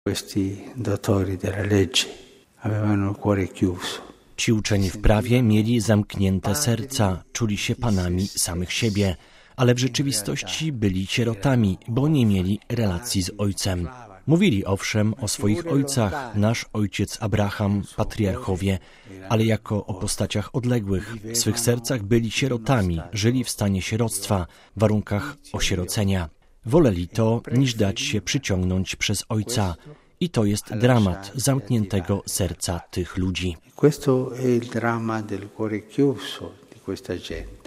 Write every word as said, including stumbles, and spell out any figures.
Questi dottori della legge avevano il cuore chiuso. Ci uczeni w prawie mieli zamknięte serca, czuli się panami samych siebie, ale w rzeczywistości byli sierotami, bo nie mieli relacji z ojcem. Mówili owszem o swoich ojcach, nasz ojciec Abraham, patriarchowie, ale jako o postaciach odległych. W swych sercach byli sierotami, żyli w stanie sieroctwa, w warunkach osierocenia. Woleli to, niż dać się przyciągnąć przez ojca. I to jest dramat zamkniętego serca tych ludzi. Questo è il dramma del cuore chiuso di questa gente.